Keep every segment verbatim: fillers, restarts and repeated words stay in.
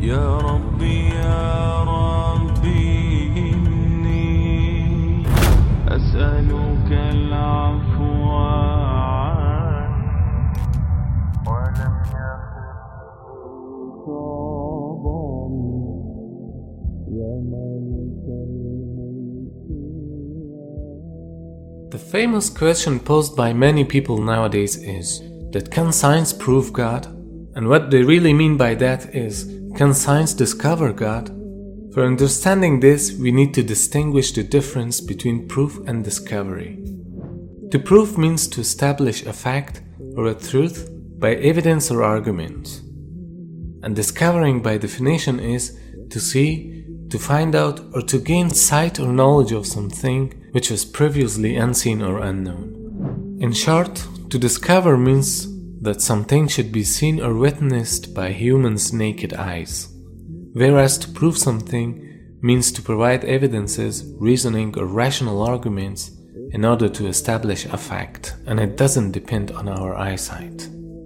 يا ربي يا ربي إني أسألك العفو عنه ولم يكن صابا يا مالك الملك. The famous question posed by many people nowadays is that can science prove God? And what they really mean by that is, can science discover God? For understanding this, we need to distinguish the difference between proof and discovery. To prove means to establish a fact or a truth by evidence or argument. And discovering by definition is to see, to find out, or to gain sight or knowledge of something which was previously unseen or unknown. In short, to discover means that something should be seen or witnessed by humans' naked eyes, whereas to prove something means to provide evidences, reasoning, or rational arguments in order to establish a fact, and it doesn't depend on our eyesight.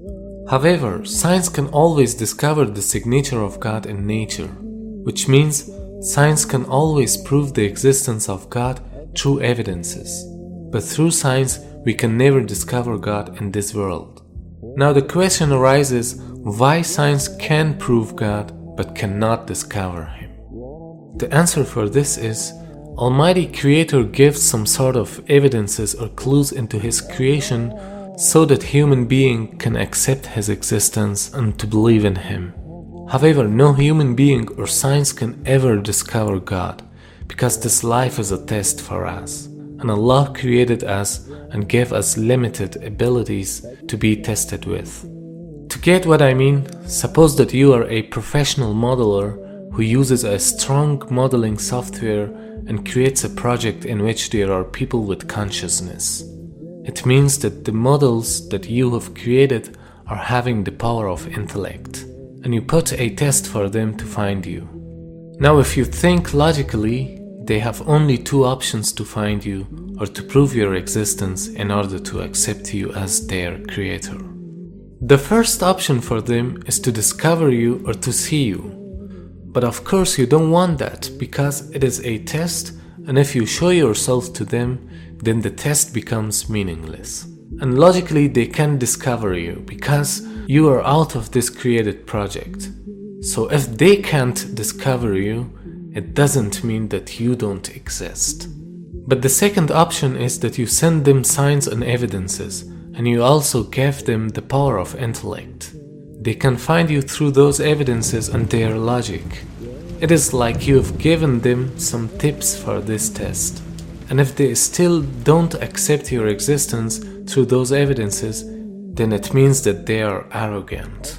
However, science can always discover the signature of God in nature, which means science can always prove the existence of God through evidences, but through science we can never discover God in this world. Now the question arises, why science can prove God but cannot discover Him? The answer for this is, Almighty Creator gives some sort of evidences or clues into His creation so that human being can accept His existence and to believe in Him. However, no human being or science can ever discover God, because this life is a test for us, and Allah created us and gave us limited abilities to be tested with. To get what I mean, suppose that you are a professional modeler who uses a strong modeling software and creates a project in which there are people with consciousness. It means that the models that you have created are having the power of intellect, and you put a test for them to find you. Now if you think logically, they have only two options to find you or to prove your existence in order to accept you as their creator. The first option for them is to discover you or to see you. But of course you don't want that, because it is a test, and if you show yourself to them, then the test becomes meaningless. And logically they can't discover you because you are out of this created project. So if they can't discover you, it doesn't mean that you don't exist. But the second option is that you send them signs and evidences, and you also give them the power of intellect. They can find you through those evidences and their logic. It is like you have given them some tips for this test. And if they still don't accept your existence through those evidences, then it means that they are arrogant.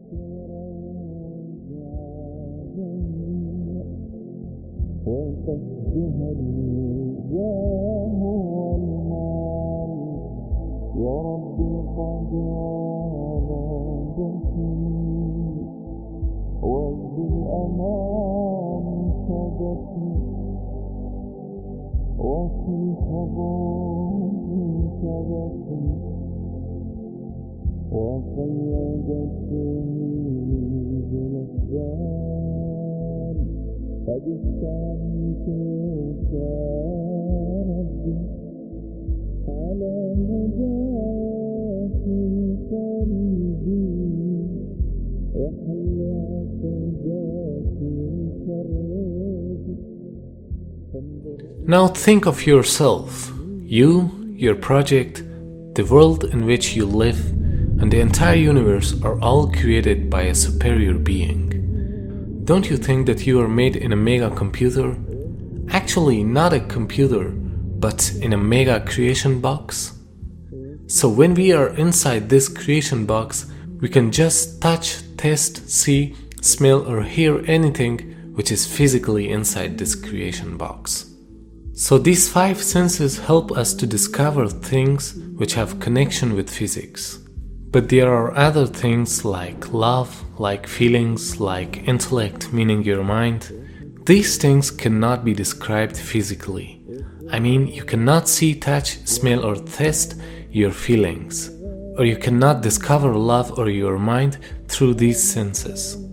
Now think of yourself, you, your project, the world in which you live, and the entire universe are all created by a superior being. Don't you think that you are made in a mega computer? Actually, not a computer, but in a mega creation box? So when we are inside this creation box, we can just touch, taste, see, smell, or hear anything which is physically inside this creation box. So these five senses help us to discover things which have connection with physics. But there are other things like love, like feelings, like intellect, meaning your mind. These things cannot be described physically. I mean, you cannot see, touch, smell, or taste your feelings. Or you cannot discover love or your mind through these senses.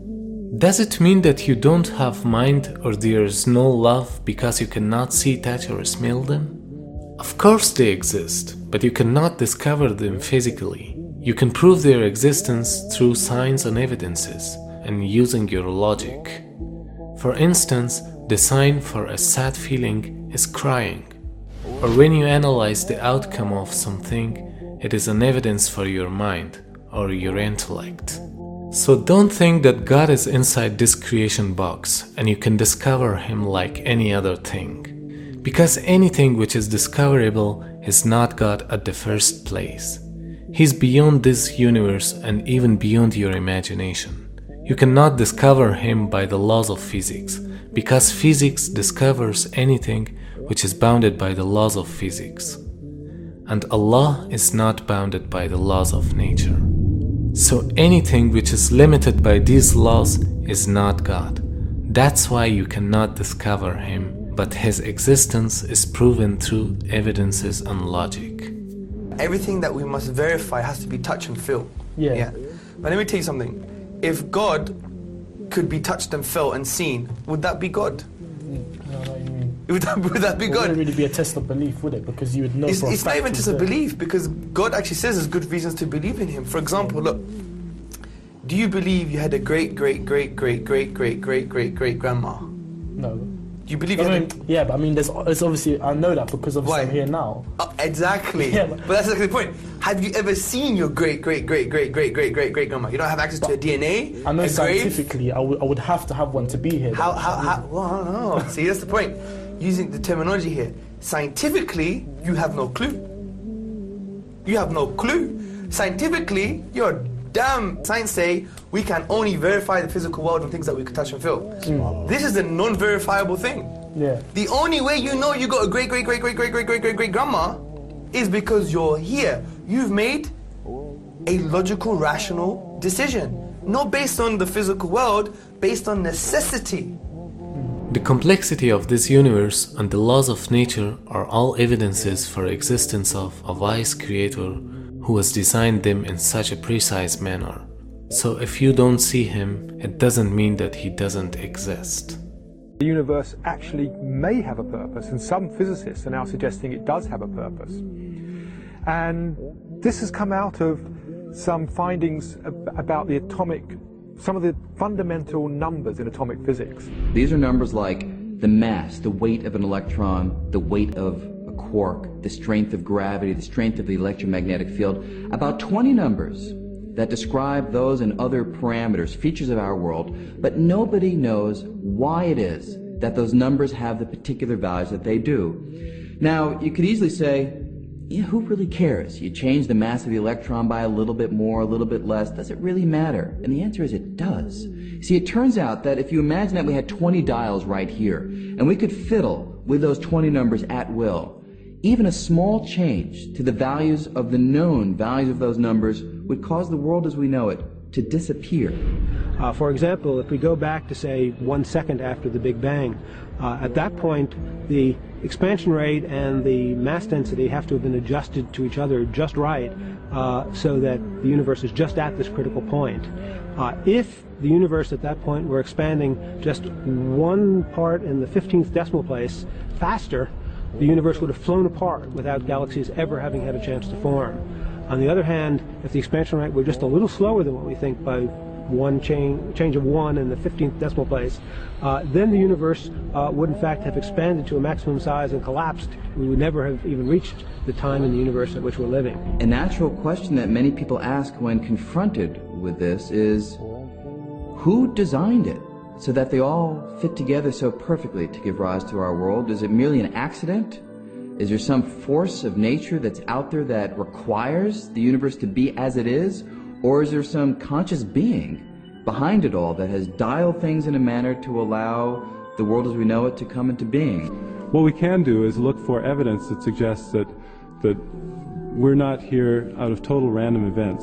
Does it mean that you don't have mind or there is no love because you cannot see, touch, or smell them? Of course they exist, but you cannot discover them physically. You can prove their existence through signs and evidences and using your logic. For instance, the sign for a sad feeling is crying. Or when you analyze the outcome of something, it is an evidence for your mind or your intellect. So don't think that God is inside this creation box and you can discover Him like any other thing. Because anything which is discoverable is not God at the first place. He's beyond this universe and even beyond your imagination. You cannot discover Him by the laws of physics, because physics discovers anything which is bounded by the laws of physics. And Allah is not bounded by the laws of nature. So anything which is limited by these laws is not God. That's why you cannot discover Him, but His existence is proven through evidences and logic. Everything that we must verify has to be touch and feel. Yeah. yeah. But let me tell you something. If God could be touched and felt and seen, would that be God? No, no, you mean. Would that, would that be It God? wouldn't really be a test of belief, would it? Because you would know. It's, for a it's not fact even he's just a there. belief, because God actually says there's good reasons to believe in Him. For example, look, do you believe you had a great, great, great, great, great, great, great, great, great grandma? No. Do you believe you I had mean, yeah, but I mean, there's, it's obviously, I know that because obviously Why? I'm here now. a... Oh, exactly. Yeah, but, but- that's exactly the point. Have you ever seen your great, great, great, great, great, great, great, great grandma? You don't have access to her D N A, I know a grave? scientifically, I would, I would have to have one to be here. How, how, how, well, I don't know. See, that's the point. Using the terminology here. Scientifically, you have no clue. You have no clue. Scientifically, you're damn. Science say we can only verify the physical world with things that we can touch and feel. This is a non-verifiable thing. Yeah. The only way you know you got a great, great, great, great, great, great, great, great, great grandma is because you're here. You've made a logical, rational decision. Not based on the physical world, based on necessity. The complexity of this universe and the laws of nature are all evidences for existence of a wise creator who has designed them in such a precise manner. So if you don't see Him, it doesn't mean that He doesn't exist. The universe actually may have a purpose, and some physicists are now suggesting it does have a purpose. And this has come out of some findings ab- about the atomic, some of the fundamental numbers in atomic physics. These are numbers like the mass, the weight of an electron, the weight of a quark, the strength of gravity, the strength of the electromagnetic field. About twenty numbers that describe those and other parameters, features of our world, but nobody knows why it is that those numbers have the particular values that they do. Now, you could easily say, yeah, who really cares? You change the mass of the electron by a little bit more, a little bit less. Does it really matter? And the answer is it does. See, it turns out that if you imagine that we had twenty dials right here, and we could fiddle with those twenty numbers at will, even a small change to the values of the known values of those numbers would cause the world as we know it to disappear. Uh, for example, if we go back to, say, one second after the Big Bang, uh, at that point, the expansion rate and the mass density have to have been adjusted to each other just right uh, so that the universe is just at this critical point. Uh, if the universe at that point were expanding just one part in the fifteenth decimal place faster, the universe would have flown apart without galaxies ever having had a chance to form. On the other hand, if the expansion rate were just a little slower than what we think by one change, change of one in the fifteenth decimal place, uh, then the universe uh, would in fact have expanded to a maximum size and collapsed. We would never have even reached the time in the universe at which we're living. A natural question that many people ask when confronted with this is, who designed it so that they all fit together so perfectly to give rise to our world? Is it merely an accident? Is there some force of nature that's out there that requires the universe to be as it is? Or is there some conscious being behind it all that has dialed things in a manner to allow the world as we know it to come into being? What we can do is look for evidence that suggests that, that we're not here out of total random events.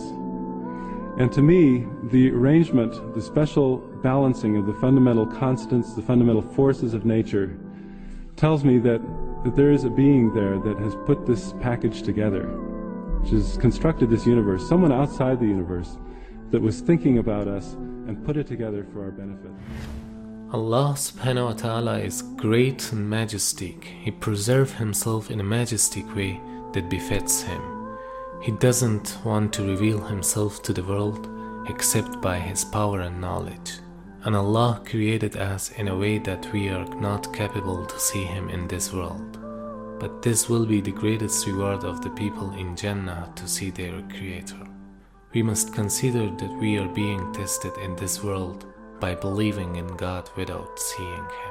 And to me, the arrangement, the special balancing of the fundamental constants, the fundamental forces of nature, tells me that, that there is a being there that has put this package together, which has constructed this universe, someone outside the universe, that was thinking about us and put it together for our benefit. Allah subhanahu wa ta'ala is great and majestic. He preserves himself in a majestic way that befits him. He doesn't want to reveal himself to the world except by his power and knowledge. And Allah created us in a way that we are not capable to see him in this world. But this will be the greatest reward of the people in Jannah to see their Creator. We must consider that we are being tested in this world by believing in God without seeing him.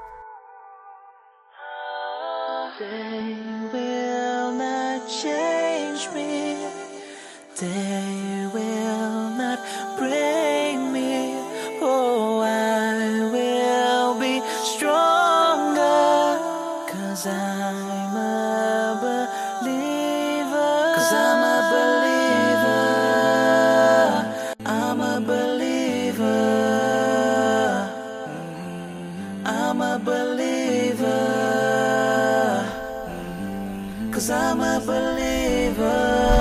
They will not change me. They will not break me. Oh, I will be stronger. Cause I'm a believer. Cause I'm a believer. I'm a believer. I'm a believer. Cause I'm a believer.